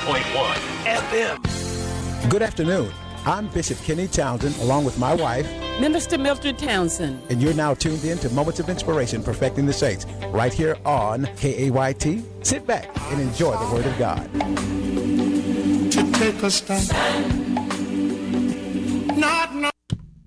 FM. Good afternoon. I'm Bishop Kenny Townsend, along with my wife, Minister Mildred Townsend. And you're now tuned in to Moments of Inspiration, Perfecting the Saints, right here on KAYT. Sit back and enjoy the Word of God. To take a stand. Not.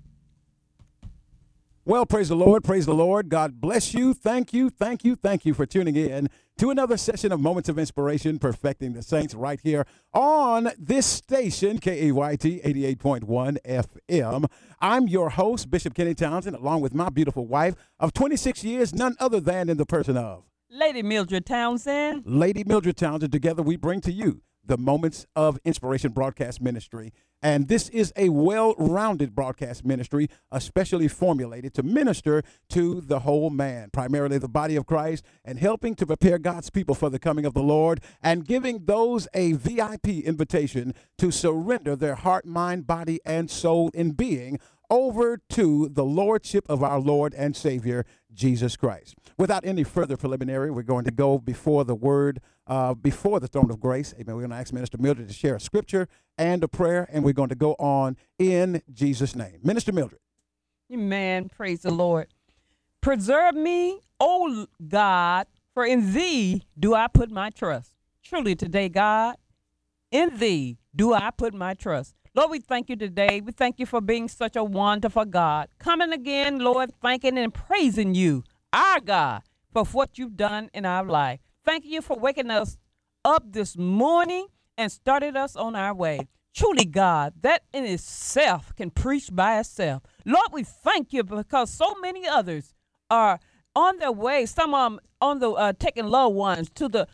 Well, praise the Lord. Praise the Lord. God bless you. Thank you for tuning in to another session of Moments of Inspiration, Perfecting the Saints, right here on this station, KAYT 88.1 FM. I'm your host, Bishop Kenny Townsend, along with my beautiful wife of 26 years, none other than in the person of Lady Mildred Townsend. Lady Mildred Townsend. Together we bring to you the Moments of Inspiration broadcast ministry. And this is a well-rounded broadcast ministry, especially formulated to minister to the whole man, primarily the body of Christ, and helping to prepare God's people for the coming of the Lord, and giving those a VIP invitation to surrender their heart, mind, body, and soul in being over to the lordship of our Lord and Savior, Jesus Christ. Without any further preliminary, we're going to go before the word, before the throne of grace. Amen. We're going to ask Minister Mildred to share a scripture and a prayer, and we're going to go on in Jesus' name. Minister Mildred. Amen. Praise the Lord. Preserve me, O God, for in thee do I put my trust. Truly today, God, in thee do I put my trust. Lord, we thank you today. We thank you for being such a wonderful God. Coming again, Lord, thanking and praising you, our God, for what you've done in our life. Thank you for waking us up this morning and started us on our way. Truly, God, that in itself can preach by itself. Lord, we thank you because so many others are on their way. Some of them on the taking loved ones to the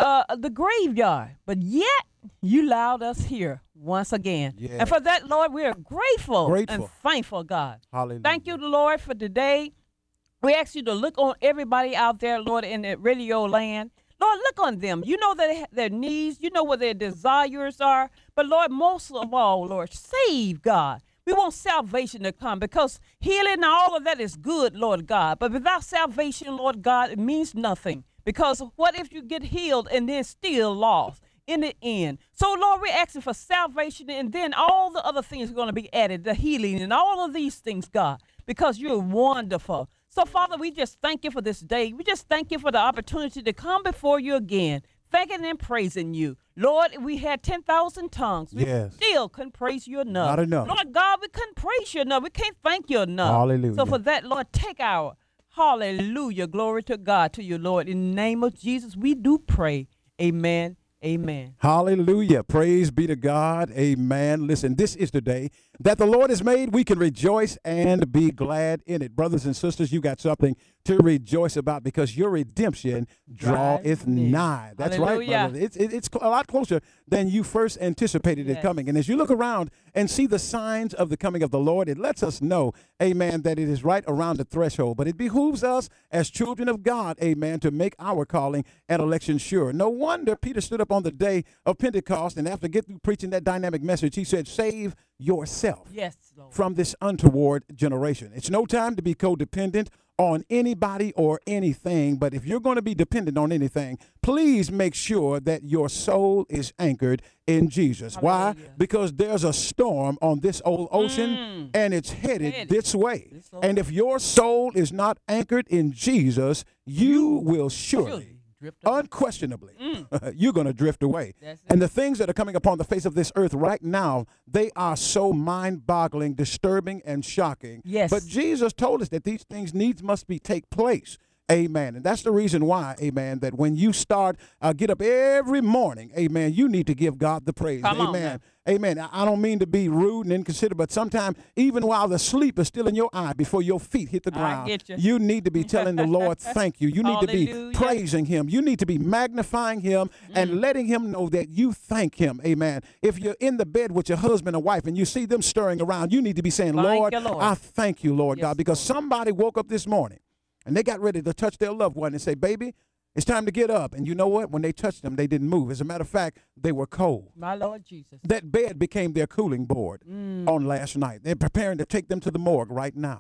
graveyard, but yet you allowed us here once again. Yes. And for that, Lord, we are grateful and thankful, God. Hallelujah. Thank you, Lord, for today. We ask you to look on everybody out there, Lord, in the radio land. Lord, look on them. You know their needs. You know what their desires are. But, Lord, most of all, Lord, save, God. We want salvation to come because healing and all of that is good, Lord God. But without salvation, Lord God, it means nothing. Because what if you get healed and then still lost in the end? So, Lord, we're asking for salvation, and then all the other things are going to be added, the healing and all of these things, God, because you're wonderful. So, Father, we just thank you for this day. We just thank you for the opportunity to come before you again, thanking and praising you. Lord, we had 10,000 tongues. We still couldn't praise you enough. Not enough. Lord God, we couldn't praise you enough. We can't thank you enough. Hallelujah. So for that, Lord, take our hallelujah. Glory to God, to you, Lord. In the name of Jesus, we do pray. Amen. Amen. Hallelujah. Praise be to God. Amen. Listen, this is the day that the Lord has made. We can rejoice and be glad in it. Brothers and sisters, you got something to rejoice about because your redemption draweth nigh. That's Hallelujah. right, brother. It's a lot closer than you first anticipated it coming. And as you look around and see the signs of the coming of the Lord, it lets us know, amen, that it is right around the threshold. But it behooves us as children of God, amen, to make our calling and election sure. No wonder Peter stood up on the day of Pentecost, and after getting through preaching that dynamic message, he said, save yourself from this untoward generation. It's no time to be codependent on anybody or anything, but if you're going to be dependent on anything, please make sure that your soul is anchored in Jesus. Why? Because there's a storm on this old ocean, and it's headed this way. And if your soul is not anchored in Jesus, you will surely unquestionably, you're going to drift away. And the things that are coming upon the face of this earth right now, they are so mind-boggling, disturbing, and shocking. Yes. But Jesus told us that these things must take place. Amen. And that's the reason why, amen, that when you get up every morning, amen, you need to give God the praise. Amen. Amen. I don't mean to be rude and inconsiderate, but sometimes even while the sleep is still in your eye before your feet hit the ground, you need to be telling the Lord thank you. You need to be praising him. You need to be magnifying him and letting him know that you thank him. Amen. If you're in the bed with your husband or wife and you see them stirring around, you need to be saying, Lord, I thank you, Lord God, because somebody woke up this morning and they got ready to touch their loved one and say, baby, it's time to get up. And you know what? When they touched them, they didn't move. As a matter of fact, they were cold. My Lord Jesus. That bed became their cooling board on last night. They're preparing to take them to the morgue right now.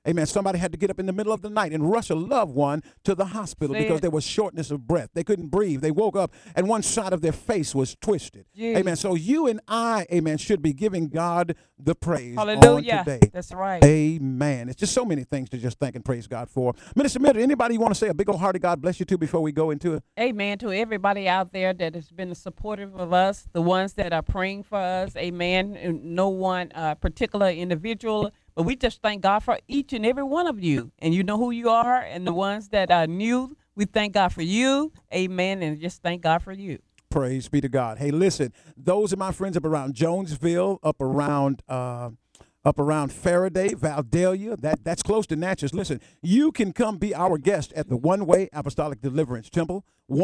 Amen. Somebody had to get up in the middle of the night and rush a loved one to the hospital because there was shortness of breath. They couldn't breathe. They woke up and one side of their face was twisted. Jeez. Amen. So you and I, amen, should be giving God the praise Hallelujah. on today. That's right. Amen. It's just so many things to just thank and praise God for. Minister Mildred, anybody you want to say a big old hearty God bless you to before we go into it? Amen. To everybody out there that has been supportive of us, the ones that are praying for us. Amen. And no one particular individual, but we just thank God for each and every one of you. And you know who you are. And the ones that are new, we thank God for you. Amen. And just thank God for you. Praise be to God. Hey, listen, those are my friends up around Jonesville, up around Faraday, Valdelia, that's close to Natchez. Listen, you can come be our guest at the One Way Apostolic Deliverance Temple,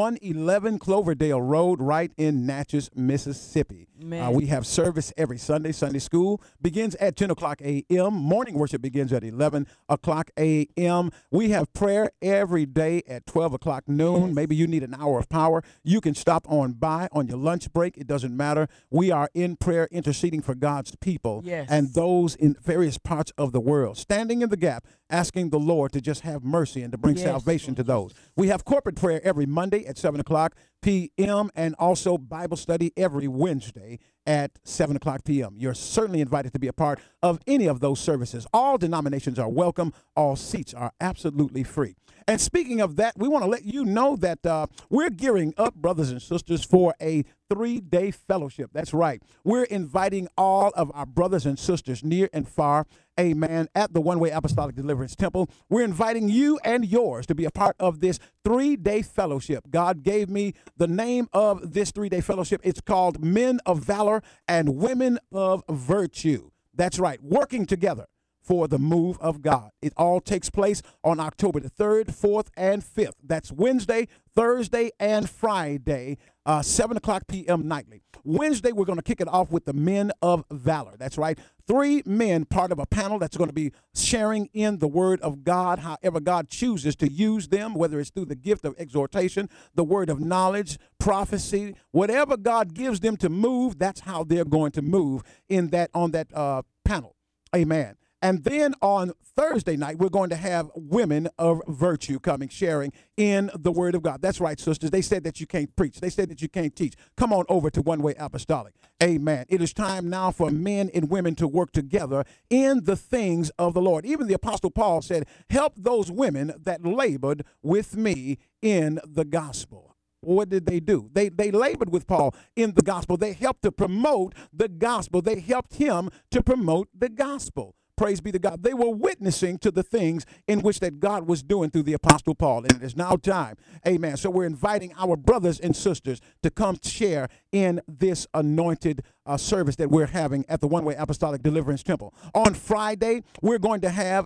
111 Cloverdale Road, right in Natchez, Mississippi. We have service every Sunday. Sunday school begins at 10 o'clock a.m. Morning worship begins at 11 o'clock a.m. We have prayer every day at 12 o'clock noon. Yes. Maybe you need an hour of power. You can stop on by on your lunch break. It doesn't matter. We are in prayer interceding for God's people and those in various parts of the world, standing in the gap, asking the Lord to just have mercy and to bring salvation to those. We have corporate prayer every Monday at 7 o'clock p.m. and also Bible study every Wednesday at 7 o'clock p.m. You're certainly invited to be a part of any of those services. All denominations are welcome. All seats are absolutely free. And speaking of that, we want to let you know that we're gearing up, brothers and sisters, for a 3-day fellowship. That's right. We're inviting all of our brothers and sisters near and far, amen, at the One Way Apostolic Deliverance Temple. We're inviting you and yours to be a part of this 3-day fellowship. God gave me the name of this 3-day fellowship. It's called Men of Valor and Women of Virtue. That's right. Working together for the move of God. It all takes place on October the 3rd, 4th, and 5th. That's Wednesday, Thursday, and Friday, 7 o'clock p.m. nightly. Wednesday, we're going to kick it off with the Men of Valor. That's right. 3 men, part of a panel that's going to be sharing in the Word of God, however God chooses to use them, whether it's through the gift of exhortation, the word of knowledge, prophecy, whatever God gives them to move, that's how they're going to move on that panel. Amen. And then on Thursday night, we're going to have Women of Virtue coming, sharing in the Word of God. That's right, sisters. They said that you can't preach. They said that you can't teach. Come on over to One Way Apostolic. Amen. It is time now for men and women to work together in the things of the Lord. Even the Apostle Paul said, help those women that labored with me in the gospel. What did they do? They labored with Paul in the gospel. They helped to promote the gospel. They helped him to promote the gospel. Praise be to God. They were witnessing to the things in which that God was doing through the Apostle Paul. And it is now time. Amen. So we're inviting our brothers and sisters to come share in this anointed service that we're having at the One Way Apostolic Deliverance Temple. On Friday, we're going to have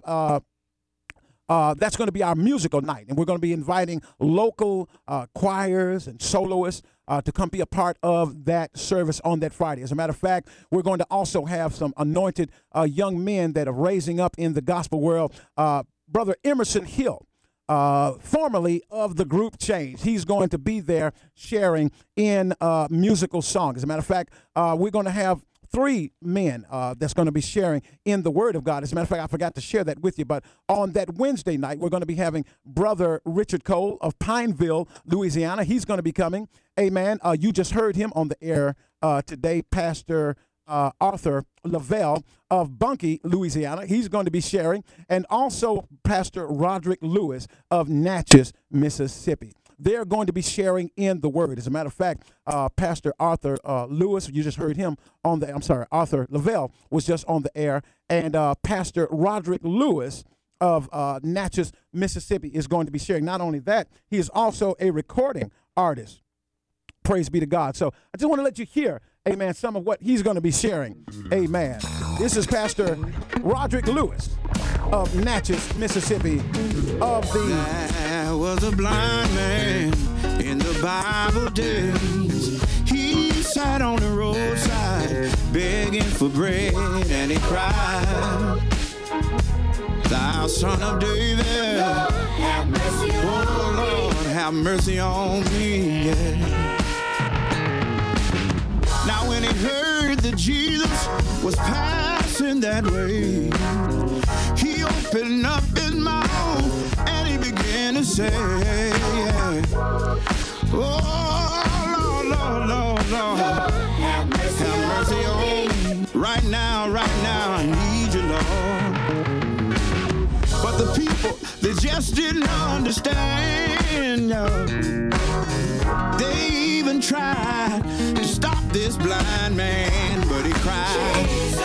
that's going to be our musical night, and we're going to be inviting local choirs and soloists to come be a part of that service on that Friday. As a matter of fact, we're going to also have some anointed young men that are raising up in the gospel world. Brother Emerson Hill, formerly of the group Change, he's going to be there sharing in musical song. As a matter of fact, we're going to have 3 men that's going to be sharing in the Word of God. As a matter of fact, I forgot to share that with you, but on that Wednesday night, we're going to be having Brother Richard Cole of Pineville, Louisiana. He's going to be coming. Amen. You just heard him on the air today, Pastor Arthur Lavelle of Bunkie, Louisiana. He's going to be sharing, and also Pastor Roderick Lewis of Natchez, Mississippi. They're going to be sharing in the Word. As a matter of fact, Pastor Arthur Lewis, you just heard him on Arthur Lavelle was just on the air, and Pastor Roderick Lewis of Natchez, Mississippi is going to be sharing. Not only that, he is also a recording artist. Praise be to God. So I just want to let you hear, amen, some of what he's going to be sharing. Amen. This is Pastor Roderick Lewis of Natchez, Mississippi, of the... There was a blind man in the Bible days. He sat on the roadside begging for bread, and he cried, Thou son of David, Lord, have mercy on me. Lord, have mercy on me. Yeah. Now when he heard that Jesus was passing dancing that way. He opened up his mouth and he began to say, oh, Lord, Lord, Lord, have mercy on me. Right now, I need you, Lord. But the people, they just didn't understand. They even tried to stop this blind man, but he cried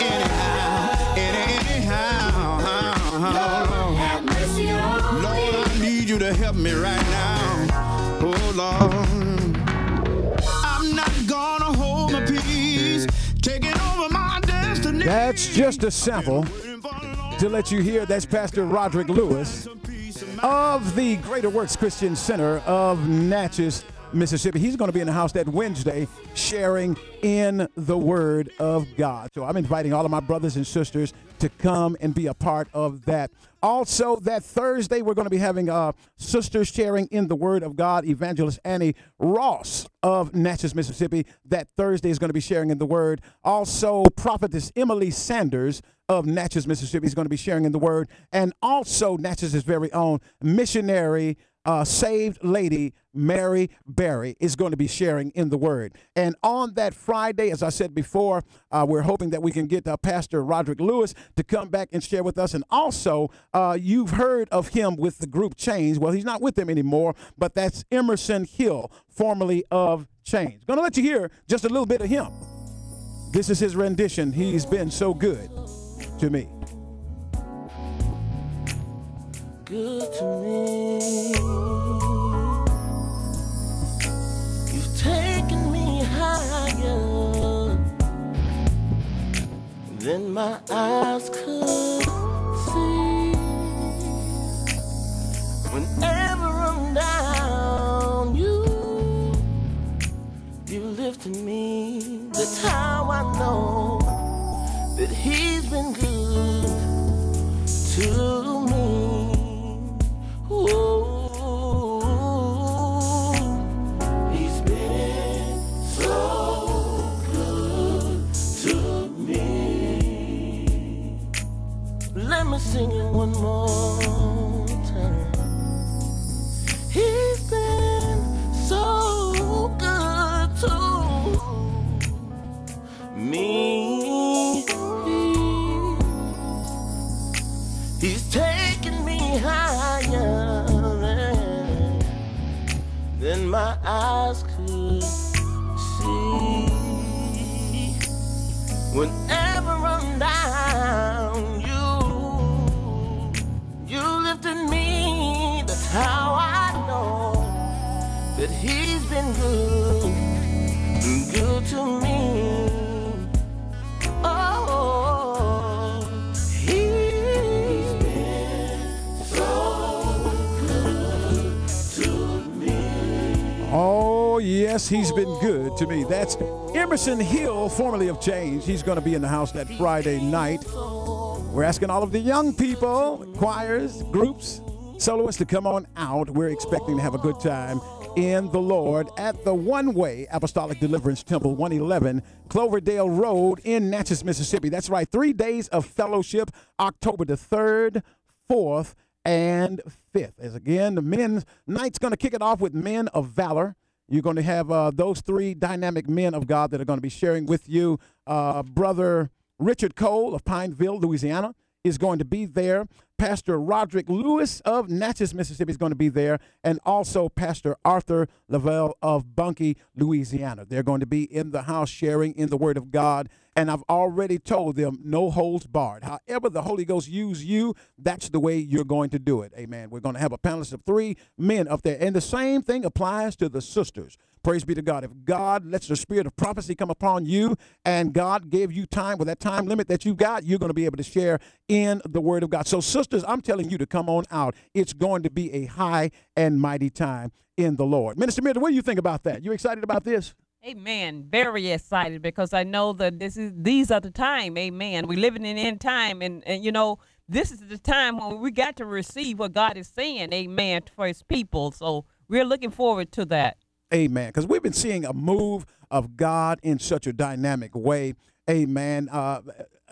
anyhow. Have mercy on me. Lord, I need you to help me right now. Oh, Lord. I'm not gonna hold my peace, taking over my destiny. That's just a sample to let you hear. That's Pastor Roderick Lewis of the Greater Works Christian Center of Natchez, Mississippi. He's going to be in the house that Wednesday sharing in the Word of God. So I'm inviting all of my brothers and sisters to come and be a part of that. Also, that Thursday, we're going to be having sisters sharing in the Word of God. Evangelist Annie Ross of Natchez, Mississippi. That Thursday is going to be sharing in the Word. Also, Prophetess Emily Sanders of Natchez, Mississippi is going to be sharing in the Word. And also, Natchez's very own missionary, saved lady, Mary Berry, is going to be sharing in the Word. And on that Friday, as I said before, we're hoping that we can get Pastor Roderick Lewis to come back and share with us. And also, you've heard of him with the group Change. Well, he's not with them anymore, but that's Emerson Hill, formerly of Change. Going to let you hear just a little bit of him. This is his rendition. He's been so good to me. Good to me. You've taken me higher than my eyes could see. Whenever I'm down, you lifted me. That's how I know that he's been good to me. He's been so good to me. Let me sing it one more time. He's been so good to me. He's taken me higher than my eyes could see. Whenever I'm down, you lifted me. That's how I know that he's been good to me. Oh, he's been so good to me. Oh, yes, he's been good to me. That's Emerson Hill, formerly of Change. He's going to be in the house that Friday night. We're asking all of the young people, choirs, groups, soloists to come on out. We're expecting to have a good time in the Lord at the One Way Apostolic Deliverance Temple, 111 Cloverdale Road in Natchez, Mississippi. That's right, 3 days of fellowship, October the 3rd, 4th, and 5th. As again, the men's night's going to kick it off with Men of Valor. You're going to have those three dynamic men of God that are going to be sharing with you. Brother Richard Cole of Pineville, Louisiana, is going to be there. Pastor Roderick Lewis of Natchez, Mississippi is going to be there, and also Pastor Arthur Lavelle of Bunkie, Louisiana. They're going to be in the house sharing in the Word of God, and I've already told them no holds barred. However the Holy Ghost use you, that's the way you're going to do it. Amen. We're going to have a panelist of 3 men up there, and the same thing applies to the sisters. Praise be to God. If God lets the spirit of prophecy come upon you and God gave you time with that time limit that you got, you're going to be able to share in the Word of God. So, sisters, I'm telling you to come on out. It's going to be a high and mighty time in the Lord. Minister Miller, what do you think about that? You excited about this? Amen. Very excited because I know that these are the time. Amen. We're living in end time, and you know, this is the time when we got to receive what God is saying. Amen. For His people. So we're looking forward to that. Amen. Because we've been seeing a move of God in such a dynamic way. Amen.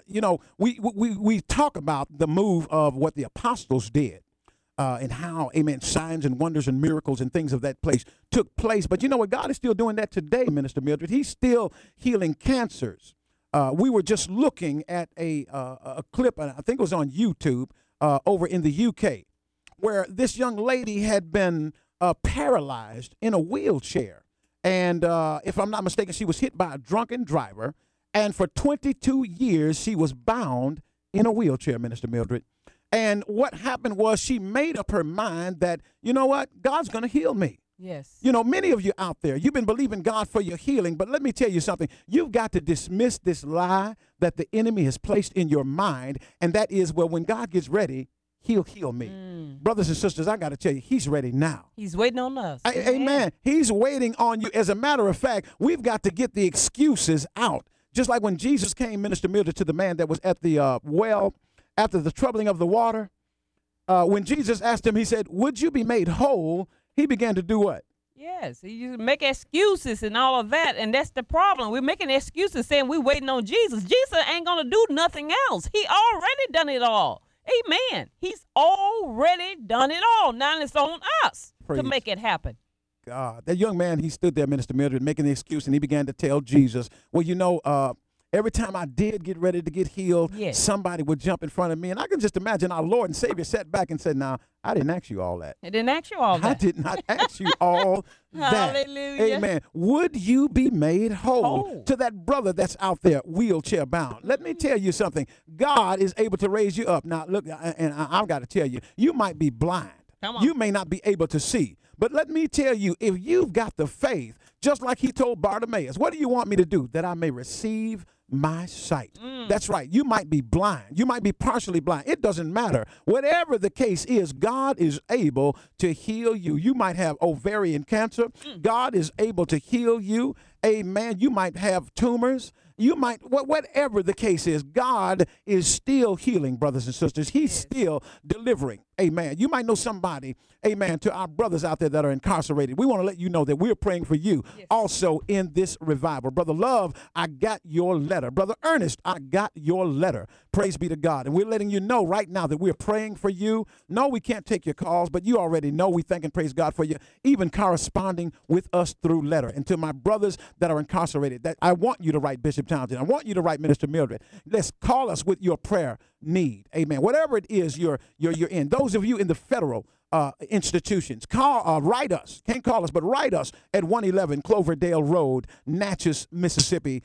we talk about the move of what the apostles did. And how, amen, signs and wonders and miracles and things of that place took place. But you know what? God is still doing that today, Minister Mildred. He's still healing cancers. We were just looking at a clip, I think it was on YouTube, over in the UK, where this young lady had been paralyzed in a wheelchair. And if I'm not mistaken, she was hit by a drunken driver. And for 22 years, she was bound in a wheelchair, Minister Mildred. And what happened was she made up her mind that, you know what, God's going to heal me. Yes. You know, many of you out there, you've been believing God for your healing, but let me tell you something. You've got to dismiss this lie that the enemy has placed in your mind, and that is, well, when God gets ready, he'll heal me. Brothers and sisters, I got to tell you, he's ready now. He's waiting on us. Amen. He's waiting on you. As a matter of fact, we've got to get the excuses out. Just like when Jesus came, Minister Mildred, to the man that was at the well, after the troubling of the water, when Jesus asked him, he said, would you be made whole? He began to do what? Yes, you make excuses and all of that, and that's the problem. We're making excuses saying we're waiting on Jesus. Jesus ain't going to do nothing else. He already done it all. Amen. He's already done it all. Now it's on us to make it happen. God, that young man, he stood there, Minister Mildred, making the excuse, and he began to tell Jesus, well, you know, every time I did get ready to get healed, somebody would jump in front of me. And I can just imagine our Lord and Savior sat back and said, now, I didn't ask you all that. I didn't ask you all that. I did not ask you all that. Hallelujah. Amen. Would you be made whole? To that brother that's out there wheelchair bound? Let me tell you something. God is able to raise you up. Now, look, and I've got to tell you, you might be blind. You may not be able to see. But let me tell you, if you've got the faith, just like he told Bartimaeus, what do you want me to do? That I may receive my sight. That's right. You might be blind. You might be partially blind. It doesn't matter. Whatever the case is, God is able to heal you. You might have ovarian cancer. God is able to heal you. Amen. You might have tumors. You might, whatever the case is, God is still healing, brothers and sisters. He's still delivering. Amen. You might know somebody, amen, to our brothers out there that are incarcerated. We want to let you know that we're praying for you also in this revival. Brother Love, I got your letter. Brother Ernest, I got your letter. Praise be to God. And we're letting you know right now that we're praying for you. No, we can't take your calls, but you already know we thank and praise God for you, even corresponding with us through letter. And to my brothers that are incarcerated, that I want you to write Bishop Townsend. I want you to write Minister Mildred. Let's call us with your prayer need. Amen. Whatever it is you're in. Those of you in the federal institutions, write us. Can't call us, but write us at 111 Cloverdale Road, Natchez, Mississippi,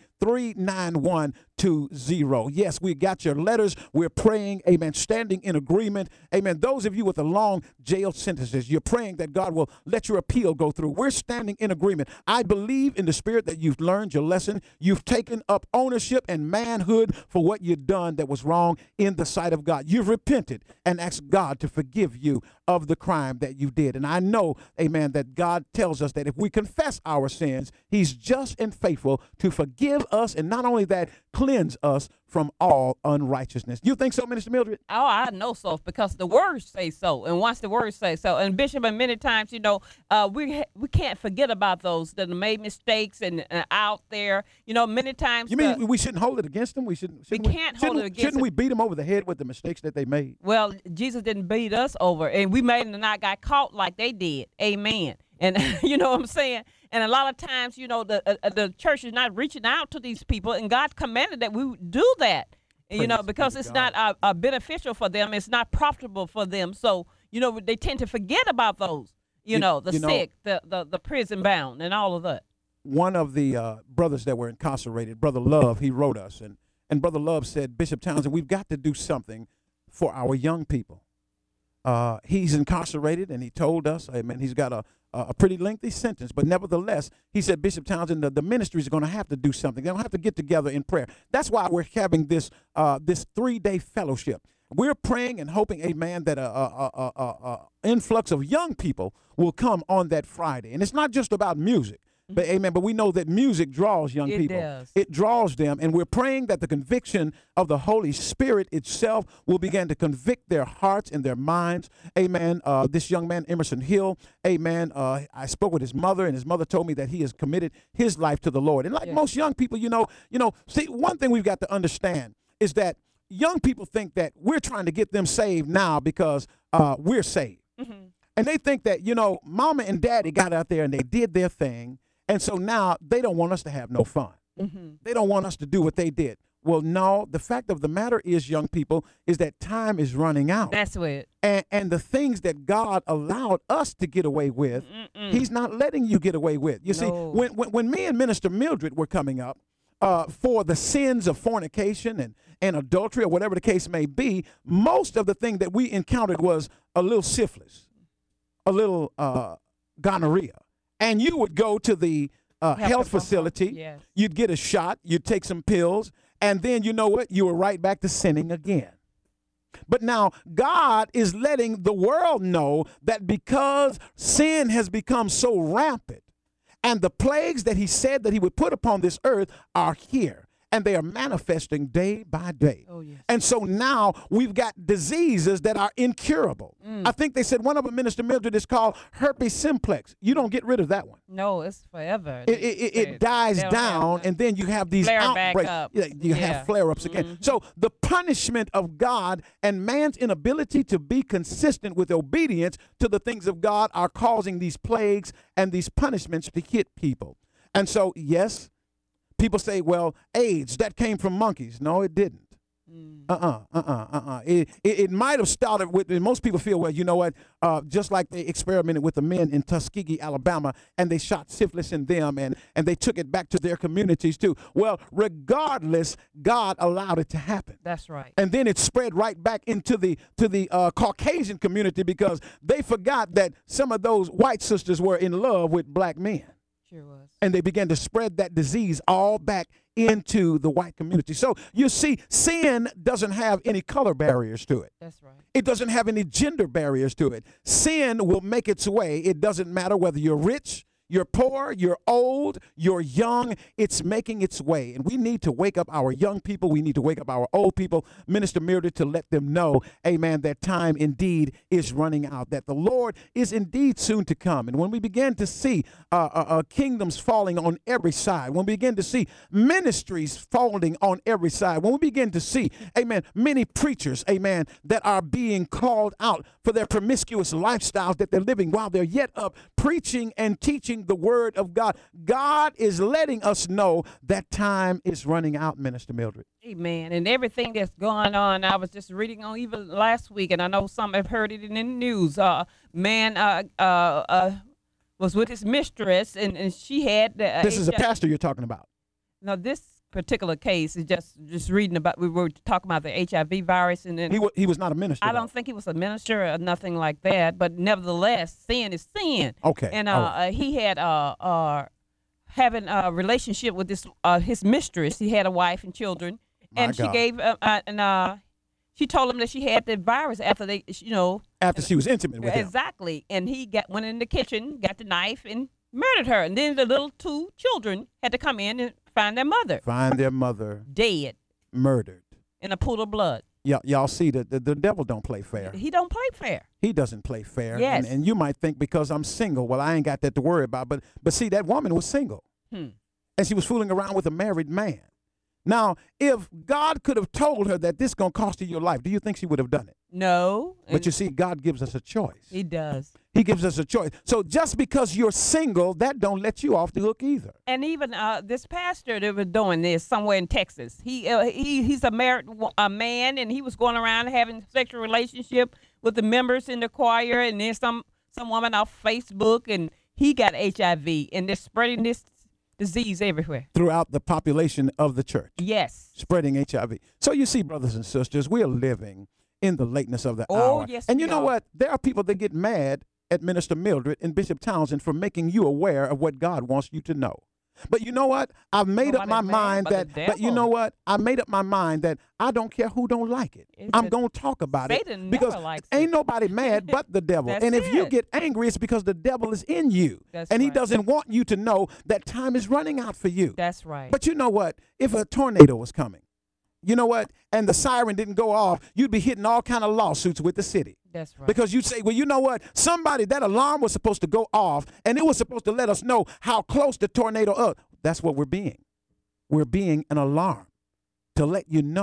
39120. Yes, we got your letters. We're praying, amen, standing in agreement. Amen. Those of you with the long jail sentences, you're praying that God will let your appeal go through. We're standing in agreement. I believe in the spirit that you've learned your lesson. You've taken up ownership and manhood for what you've done that was wrong in the sight of God. You've repented and asked God to forgive you of the crime that you did. And I know, amen, that God tells us that if we confess our sins, he's just and faithful to forgive us, and not only that, cleanse us from all unrighteousness. You think so, Minister Mildred? Oh, I know so, because the words say so. And once the words say so, and Bishop, and many times, you know, we can't forget about those that have made mistakes and out there. You know, many times. You mean we shouldn't hold it against them? We can't hold it against them. Shouldn't we beat them over the head with the mistakes that they made? Well, Jesus didn't beat us over, and we made them and not got caught like they did. Amen. And you know what I'm saying? And a lot of times, you know, the church is not reaching out to these people, and God commanded that we do that, you know, because it's not beneficial for them. It's not profitable for them. So, you know, they tend to forget about those, you know, the sick, the prison bound, and all of that. One of the brothers that were incarcerated, Brother Love, he wrote us, and Brother Love said, Bishop Townsend, we've got to do something for our young people. He's incarcerated, and he told us, amen, he's got a pretty lengthy sentence, but nevertheless, he said, Bishop Townsend, the ministry is going to have to do something. They're going to have to get together in prayer. That's why we're having this 3-day fellowship. We're praying and hoping, amen, that a influx of young people will come on that Friday. And it's not just about music. But amen. But we know that music draws young people. Does. It draws them. And we're praying that the conviction of the Holy Spirit itself will begin to convict their hearts and their minds. Amen. This young man, Emerson Hill, amen. I spoke with his mother, and his mother told me that he has committed his life to the Lord. And like most young people, you know, see, one thing we've got to understand is that young people think that we're trying to get them saved now because we're saved. And they think that, mama and daddy got out there and they did their thing. And so now they don't want us to have no fun. They don't want us to do what they did. Well, no, the fact of the matter is, young people, is that time is running out. That's it. And the things that God allowed us to get away with, he's not letting you get away with. You see, when me and Minister Mildred were coming up, for the sins of fornication and adultery or whatever the case may be, most of the thing that we encountered was a little syphilis, a little gonorrhea. And you would go to the health facility, yes. You'd get a shot, you'd take some pills, and then you know what? You were right back to sinning again. But now God is letting the world know that because sin has become so rampant and the plagues that he said that he would put upon this earth are here. And they are manifesting day by day. Oh, yes. And so now we've got diseases that are incurable. I think they said one of them, Minister Mildred, is called herpes simplex. You don't get rid of that one. No, it's forever. It dies down, and then you have these flare outbreaks. back up. You have flare-ups again. So the punishment of God and man's inability to be consistent with obedience to the things of God are causing these plagues and these punishments to hit people. And so, yes, people say, well, AIDS, that came from monkeys. No, it didn't. It might have started with, and most people feel, well, you know what, just like they experimented with the men in Tuskegee, Alabama, and they shot syphilis in them, and they took it back to their communities too. Well, regardless, God allowed it to happen. That's right. And then it spread right back into the Caucasian community because they forgot that some of those white sisters were in love with black men. Sure was. And they began to spread that disease all back into the white community. So you see, sin doesn't have any color barriers to it. That's right. It doesn't have any gender barriers to it. Sin will make its way. It doesn't matter whether you're rich, you're poor, you're old, you're young, it's making its way. And we need to wake up our young people. We need to wake up our old people, Minister Mildred, to let them know, amen, that time indeed is running out, that the Lord is indeed soon to come. And when we begin to see kingdoms falling on every side, when we begin to see ministries falling on every side, when we begin to see, amen, many preachers, amen, that are being called out for their promiscuous lifestyles that they're living while they're yet up preaching and teaching the word of God. God is letting us know that time is running out, Minister Mildred. Amen. And everything that's going on, I was just reading on even last week, and I know some have heard it in the news. Man was with his mistress, and she had the this is a pastor you're talking about. No, this particular case is just reading about. We were talking about the HIV virus, and then he was not a minister. I don't think he was a minister or nothing like that. But nevertheless, sin is sin. Okay. And he had having a relationship with his mistress. He had a wife and children, and she gave she told him that she had the virus after after she was intimate with him. Exactly. And he went in the kitchen, got the knife, and murdered her. And then the little two children had to come in and find their mother. Find their mother. Dead. Murdered. In a pool of blood. Y'all see that the devil don't play fair. He don't play fair. He doesn't play fair. Yes. And you might think because I'm single, well, I ain't got that to worry about. But see, that woman was single. And she was fooling around with a married man. Now, if God could have told her that this is going to cost you your life, do you think she would have done it? No. But you see, God gives us a choice. He does. He gives us a choice. So just because you're single, that don't let you off the hook either. And even this pastor that was doing this somewhere in Texas, he's a married man, and he was going around having sexual relationship with the members in the choir, and then some woman off Facebook, and he got HIV, and they're spreading this disease everywhere. Throughout the population of the church. Yes. Spreading HIV. So you see, brothers and sisters, we are living in the lateness of the hour. Yes, and you know what? There are people that get mad at Minister Mildred and Bishop Townsend for making you aware of what God wants you to know. But you know what? I've made up my mind that, but you know what? I made up my mind that I don't care who don't like it. I'm going to talk about it because ain't nobody mad but the devil. And if you get angry, it's because the devil is in you. And he doesn't want you to know that time is running out for you. That's right. But you know what? If a tornado was coming, you know what? And the siren didn't go off, you'd be hitting all kind of lawsuits with the city. That's right. Because you'd say, well, you know what? That alarm was supposed to go off, and it was supposed to let us know how close the tornado is. That's what we're being. We're being an alarm to let you know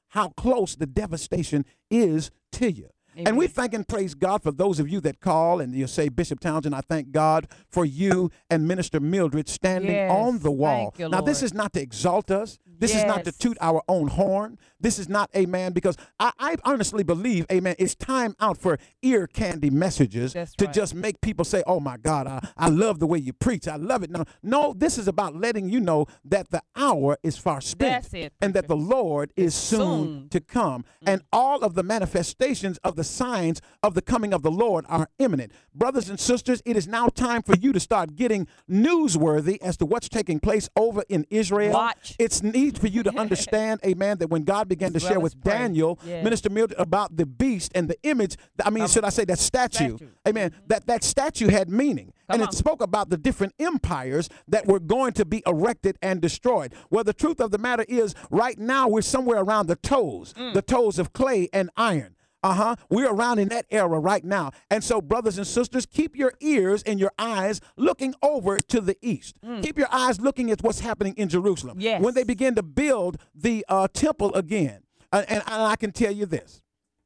how close the devastation is to you. Amen. And we thank and praise God for those of you that call and you say, Bishop Townsend, I thank God for you and Minister Mildred standing Yes. on the wall. Thank you, Now, this Lord. is not to exalt us. This is not to Yes. toot our own horn. This is not, amen, because I honestly believe, amen, it's time out for ear candy messages That's to right. just make people say, oh, my God, I love the way you preach. I love it. No, this is about letting you know that the hour is far spent. That's it, And that the Lord is soon soon. to come. And all of the manifestations of the signs of the coming of the Lord are imminent. Brothers and sisters, it is now time for you to start getting newsworthy as to what's taking place over in Israel. Watch. It's need for you to understand, amen, that when God began to As well share as with pray. Daniel, Yes. Minister Mildred, about the beast and the image, should I say that statue? Statue. Amen. That statue had meaning. And Come it on. spoke about the different empires that were going to be erected and destroyed. Well, the truth of the matter is, right now we're somewhere around the toes of clay and iron. We're around in that era right now. And so, brothers and sisters, keep your ears and your eyes looking over to the east. Keep your eyes looking at what's happening in Jerusalem. Yes. When they begin to build the temple again. And I can tell you this.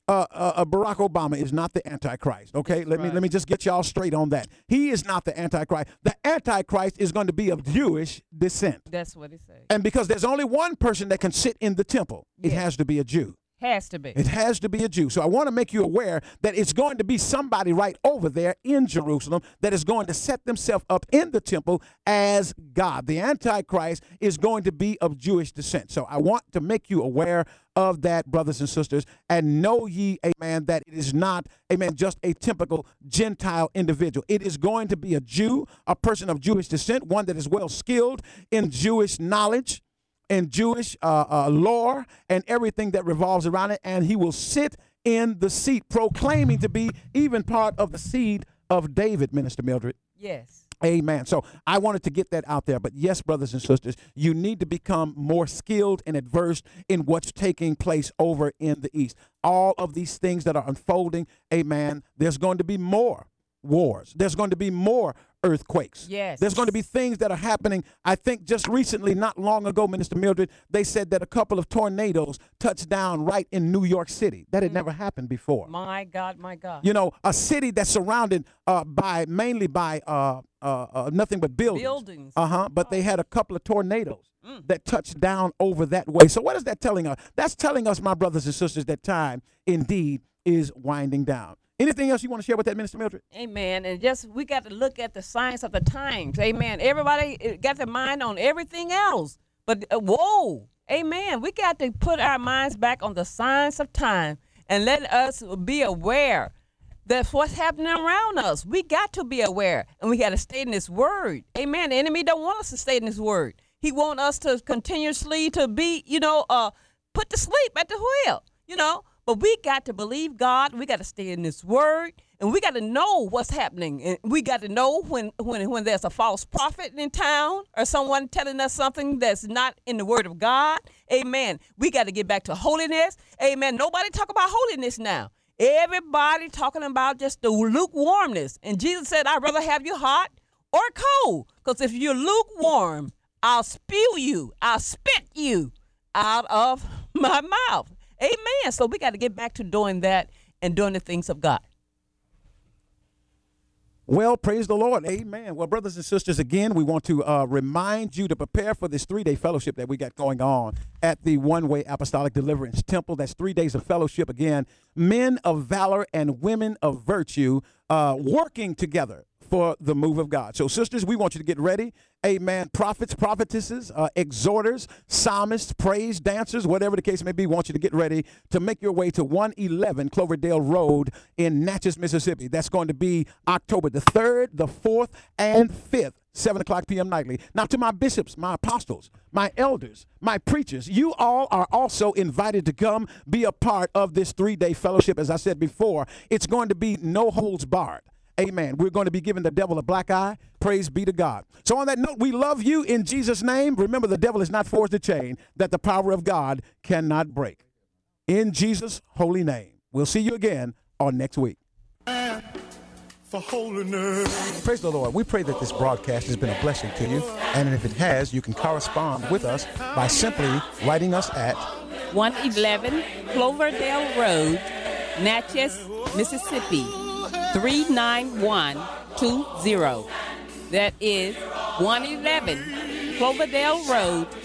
Barack Obama is not the Antichrist. Okay, let me just get y'all straight on that. He is not the Antichrist. The Antichrist is going to be of Jewish descent, That's what he said. and because there's only one person that can sit in the temple, it Yes. has to be a Jew. Has to be. It has to be a Jew. So I want to make you aware that it's going to be somebody right over there in Jerusalem that is going to set themselves up in the temple as God. The Antichrist is going to be of Jewish descent. So I want to make you aware of that, brothers and sisters, and know ye, amen, that it is not, amen, just a typical Gentile individual. It is going to be a Jew, a person of Jewish descent, one that is well skilled in Jewish knowledge and Jewish lore and everything that revolves around it, and he will sit in the seat proclaiming to be even part of the seed of David, Minister Mildred. Yes. Amen. So I wanted to get that out there. But yes, brothers and sisters, you need to become more skilled and adversed in what's taking place over in the East. All of these things that are unfolding, amen, there's going to be more wars. There's going to be more earthquakes. Yes. There's going to be things that are happening. I think just recently, not long ago, Minister Mildred, they said that a couple of tornadoes touched down right in New York City. That had never happened before. My God, my God. You know, a city that's surrounded mainly by nothing but buildings. Buildings. But they had a couple of tornadoes that touched down over that way. So what is that telling us? That's telling us, my brothers and sisters, that time indeed is winding down. Anything else you want to share with that, Minister Mildred? Amen. And just we got to look at the signs of the times. Amen. Everybody got their mind on everything else. But whoa. Amen. We got to put our minds back on the signs of time and let us be aware that's what's happening around us. We got to be aware, and we got to stay in this word. Amen. The enemy don't want us to stay in this word. He want us to continuously to be, put to sleep at the wheel, But we got to believe God. We got to stay in this word, and we got to know what's happening. And we got to know when there's a false prophet in town or someone telling us something that's not in the word of God. Amen. We got to get back to holiness. Amen. Nobody talk about holiness now. Everybody talking about just the lukewarmness. And Jesus said, I'd rather have you hot or cold, because if you're lukewarm, I'll spew you. I'll spit you out of my mouth. Amen. So we got to get back to doing that and doing the things of God. Well, praise the Lord. Amen. Well, brothers and sisters, again, we want to remind you to prepare for this 3-day fellowship that we got going on at the One Way Apostolic Deliverance Temple. That's 3 days of fellowship. Again, men of valor and women of virtue working together for the move of God. So, sisters, we want you to get ready. Amen. Prophets, prophetesses, exhorters, psalmists, praise dancers, whatever the case may be, want you to get ready to make your way to 111 Cloverdale Road in Natchez, Mississippi. That's going to be October the 3rd, the 4th, and 5th. 7 o'clock p.m. nightly. Now, to my bishops, my apostles, my elders, my preachers, you all are also invited to come be a part of this 3-day fellowship. As I said before, it's going to be no holds barred. Amen. We're going to be giving the devil a black eye. Praise be to God. So on that note, we love you in Jesus' name. Remember, the devil is not forged a chain that the power of God cannot break. In Jesus' holy name. We'll see you again on next week. For holiness. Praise the Lord. We pray that this broadcast has been a blessing to you. And if it has, you can correspond with us by simply writing us at 111 Cloverdale Road, Natchez, Mississippi, 39120. That is 111 Cloverdale Road,